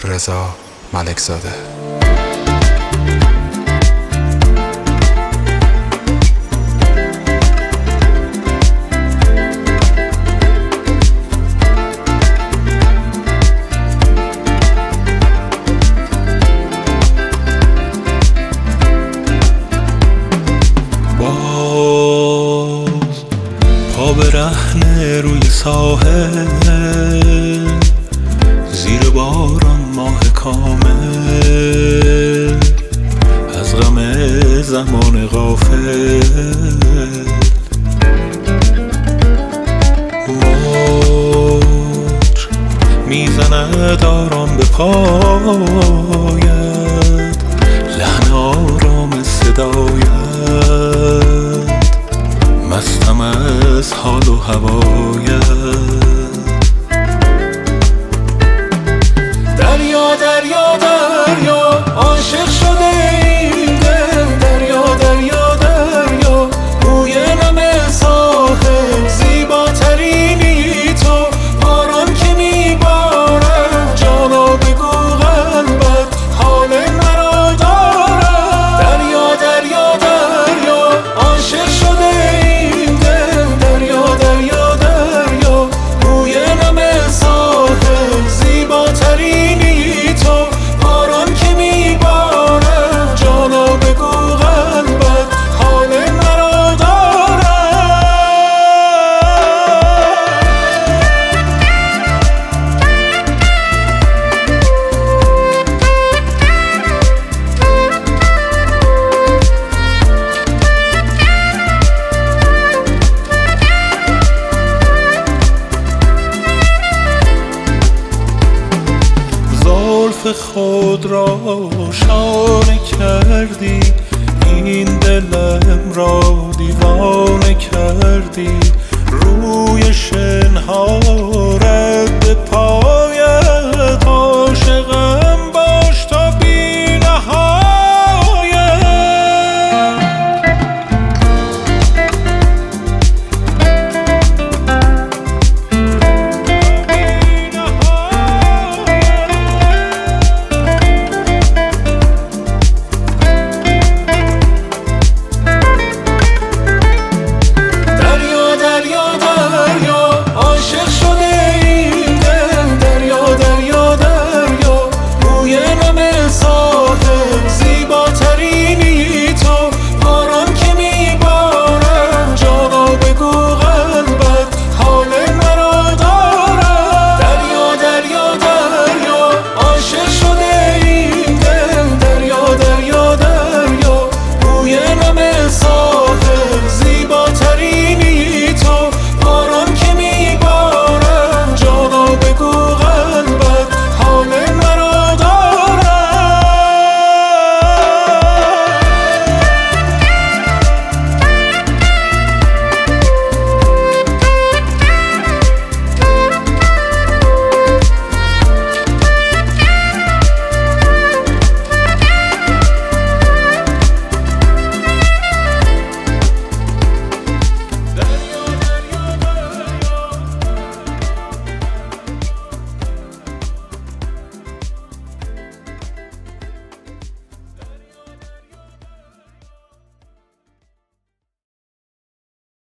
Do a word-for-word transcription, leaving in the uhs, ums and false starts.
رضا ملکزاده. پا برهنه روی ساحل، زیر باران ماه کامل، از غم زمان غافل موج میزند آرام به پایت، لحن آرام صدایت، مستم از حال و هوایت. دریا دریا دریا عاشق شده این دل، دریا دریا دریا روی نم ساحل، زیباترینی تو، باران که میبارد جانا بگو قلبت حال مرا دارد. دریا دریا دریا عاشق شده این دل، دریا دریا دریا روی نم ساحل، زیباترینی تو، باران که میبارد جانا بگو قلبت حال مرا دارد. زلف خود را شانه کردی، این دلم را